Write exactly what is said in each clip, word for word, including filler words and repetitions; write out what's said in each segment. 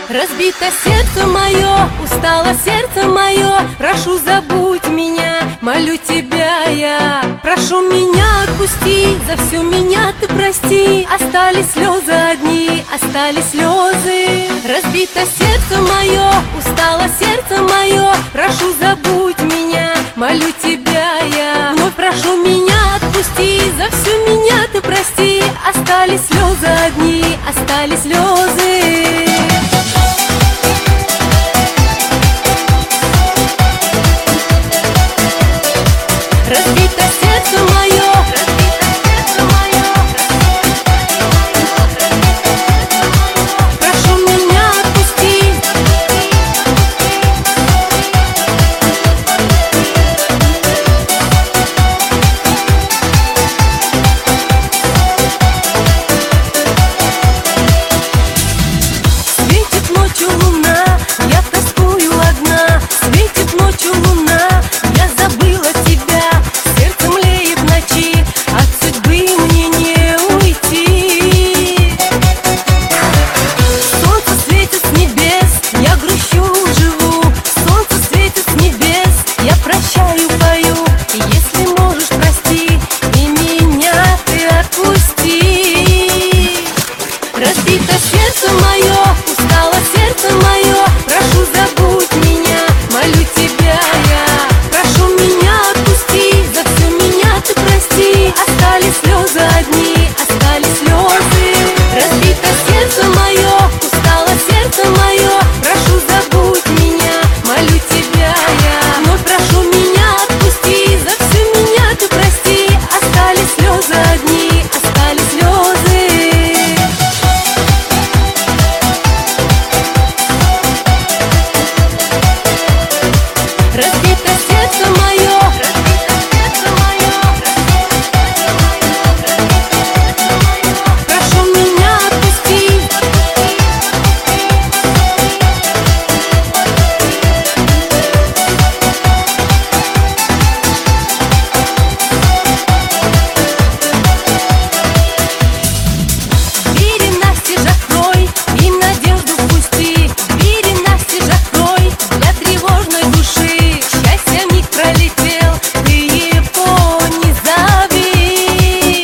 Разбито сердце мое, устало сердце мое. Прошу, забудь меня, молю тебя я. Прошу, меня отпусти, за все меня ты прости. Остались слезы одни, остались слезы. Разбито сердце мое, устало сердце мое. Прошу, забудь меня, молю тебя я. Вновь прошу, меня отпусти, за все меня ты прости. Остались слезы одни, остались слезы. Разбито сердце мое, разбито сердце мое. Прошу, меня отпусти. Светит ночью луна, я тоскую одна. Светит ночью луна, я забыла тебя. Сердце млеет в ночи, от судьбы мне не уйти. Солнце светит с небес, я грущу, живу. Солнце светит с небес, я прощаю, пою. Если можешь, прости, и меня ты отпусти. Разбито сердце мое, устало сердце мое. Прошу, забудь меня, молю тебя я. Прошу, меня отпусти, за все меня ты прости. Остались слезы одни, остались слезы. Разбито сердце мое, устало сердце мое. Прошу, забудь меня, молю тебя я. Вновь прошу, меня отпусти, за все меня ты прости. Остались слезы одни, остались слезы. Разбито сердце мое, разбито сердце мое. Прошу, меня отпусти. Двери настежь открой, и надежду впусти. Двери настежь открой, для тревожной души. Счастье миг пролетел, ты его не зови.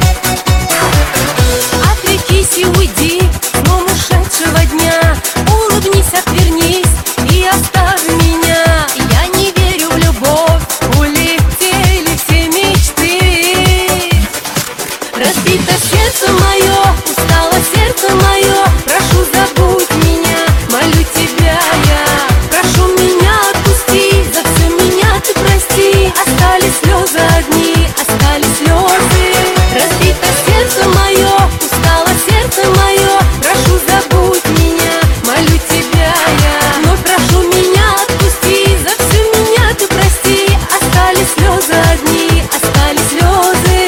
Отрекись и уйди, сном ушедшего дня. Улыбнись, отвернись и оставь меня. Я не верю в любовь, улетели все мечты. Разбито сердце мое, устало сердце мое. Прошу, забудь меня, молю тебя я. Прошу, меня отпусти, за все меня ты прости. Остались слезы одни, остались слезы. Разбито сердце мое, устало сердце мое. Прошу, забудь меня, молю тебя я. Вновь прошу, меня отпусти, за все меня ты прости. Остались слезы одни, остались слезы.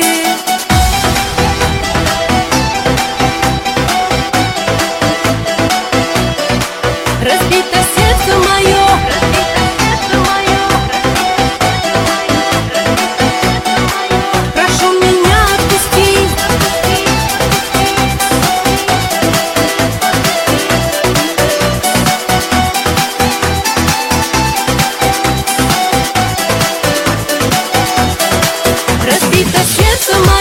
Разбито сердце мое, разбито сердце мое. Прошу, меня отпусти. Разбито сердце мое.